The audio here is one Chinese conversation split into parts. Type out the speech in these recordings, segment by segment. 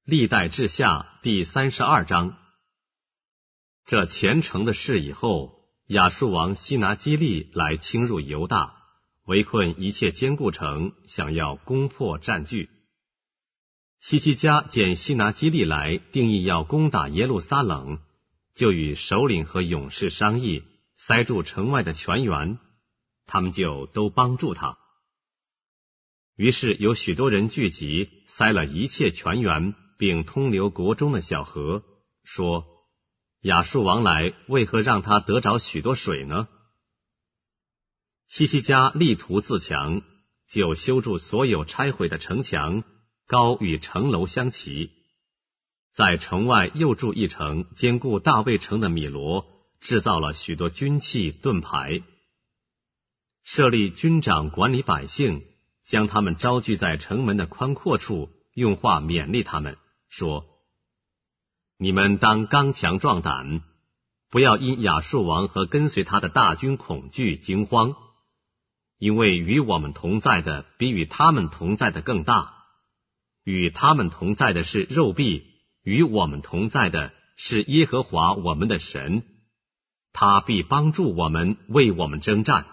历代志下第32章。这虔诚的事以后，亚述王西拿基利来侵入犹大，围困一切坚固城，想要攻破占据。希西家见西拿基利来，定义要攻打耶路撒冷，就与首领和勇士商议，塞住城外的泉源，他们就都帮助他。于是有许多人聚集，塞了一切泉源，并通流国中的小河，说：亚述王来，为何让他得着许多水呢？希西家力图自强，就修筑所有拆毁的城墙，高与城楼相齐。在城外又筑一城，坚固大卫城的米罗，制造了许多军器盾牌，设立军长管理百姓，将他们招聚在城门的宽阔处，用话勉励他们，说：你们当刚强壮胆，不要因亚述王和跟随他的大军恐惧惊慌，因为与我们同在的比与他们同在的更大，与他们同在的是肉臂，与我们同在的是耶和华我们的神，他必帮助我们，为我们征战。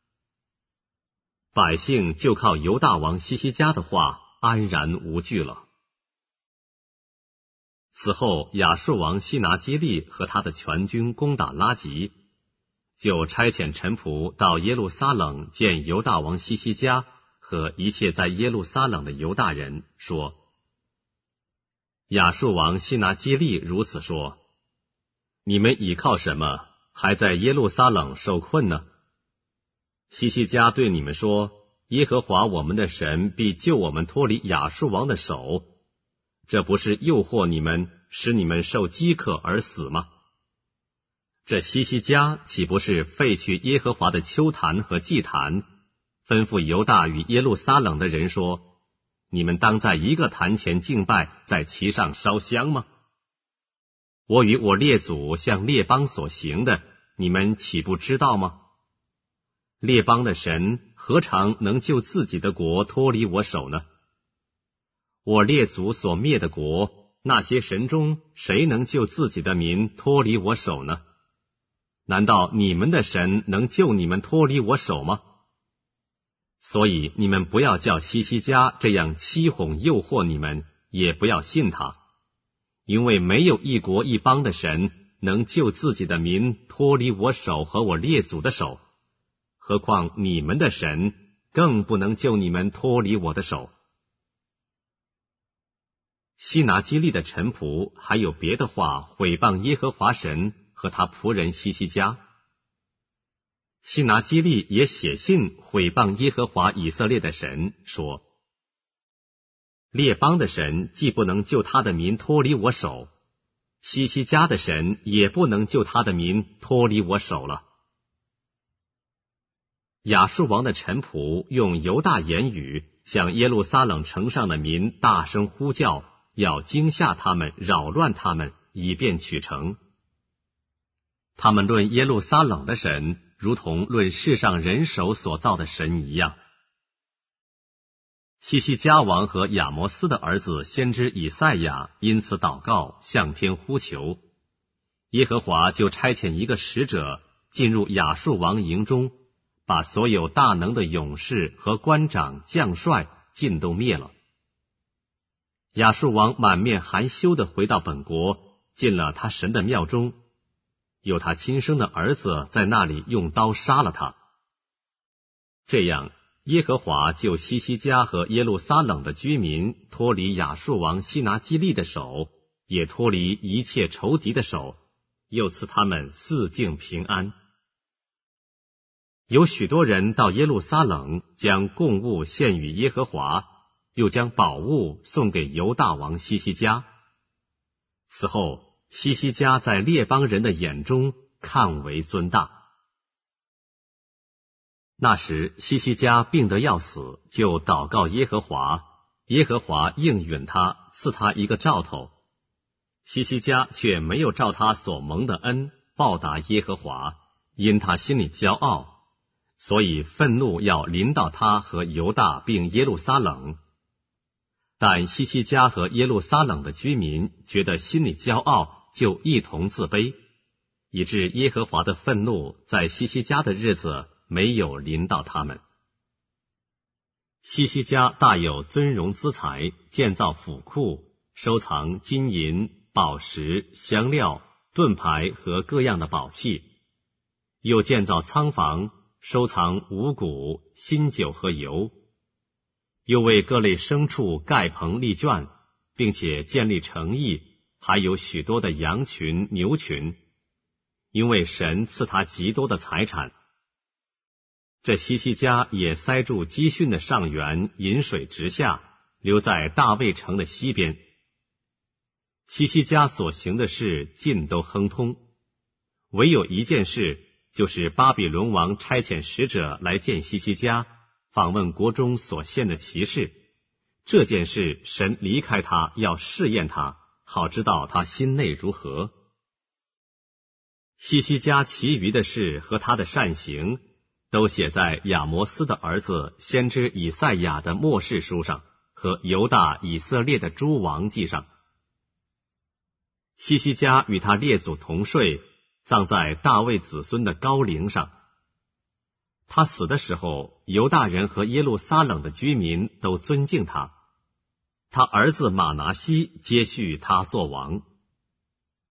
百姓就靠犹大王希西家的话安然无惧了。此后亚述王西拿基利和他的全军攻打拉吉，就差遣臣仆到耶路撒冷见犹大王希西家和一切在耶路撒冷的犹大人，说：亚述王西拿基利如此说，你们倚靠什么，还在耶路撒冷受困呢？希西家对你们说：耶和华我们的神必救我们脱离亚述王的手，这不是诱惑你们，使你们受饥渴而死吗？这希西家岂不是废去耶和华的丘坛和祭坛，吩咐犹大与耶路撒冷的人说：你们当在一个坛前敬拜，在其上烧香吗？我与我列祖向列邦所行的，你们岂不知道吗？列邦的神何尝能救自己的国脱离我手呢？我列祖所灭的国，那些神中谁能救自己的民脱离我手呢？难道你们的神能救你们脱离我手吗？所以你们不要叫希西家这样欺哄诱惑你们，也不要信他，因为没有一国一邦的神能救自己的民脱离我手和我列祖的手，何况你们的神更不能救你们脱离我的手。西拿基利的臣仆还有别的话毁谤耶和华神和他仆人希西家。西拿基利也写信毁谤耶和华以色列的神，说：列邦的神既不能救他的民脱离我手，希西家的神也不能救他的民脱离我手了。亚述王的臣仆用犹大言语向耶路撒冷城上的民大声呼叫，要惊吓他们，扰乱他们，以便取城。他们论耶路撒冷的神，如同论世上人手所造的神一样。希西家王和亚摩斯的儿子先知以赛亚因此祷告，向天呼求，耶和华就差遣一个使者进入亚述王营中，把所有大能的勇士和官长将帅尽都灭了。亚述王满面含羞地回到本国，进了他神的庙中，有他亲生的儿子在那里用刀杀了他。这样耶和华救希西家和耶路撒冷的居民脱离亚述王西拿基利的手，也脱离一切仇敌的手，又赐他们四境平安。有许多人到耶路撒冷，将供物献与耶和华，又将宝物送给犹大王希西家。此后希西家在列邦人的眼中看为尊大。那时希西家病得要死，就祷告耶和华，耶和华应允他，赐他一个兆头。希西家却没有照他所蒙的恩报答耶和华，因他心里骄傲，所以愤怒要临到他和犹大并耶路撒冷。 但西西家和耶路撒冷的居民觉得心里骄傲，就一同自卑，以致耶和华的愤怒在西西家的日子没有临到他们。西西家大有尊荣资财，建造府库，收藏金银、宝石、香料、盾牌和各样的宝器，又建造仓房，收藏五谷、新酒和油，又为各类牲畜盖棚立圈，并且建立城邑，还有许多的羊群、牛群，因为神赐他极多的财产。这西西家也塞住基训的上源，引水直下，流在大卫城的西边。西西家所行的事尽都亨通，唯有一件事，就是巴比伦王差遣使者来见西西家，访问国中所献的奇事。这件事神离开他，要试验他，好知道他心内如何。西西家其余的事和他的善行，都写在亚摩斯的儿子先知以赛亚的末世书上，和犹大以色列的诸王记上。西西家与他列祖同睡，葬在大卫子孙的高陵上。他死的时候，犹大人和耶路撒冷的居民都尊敬他。他儿子马拿西接续他做王。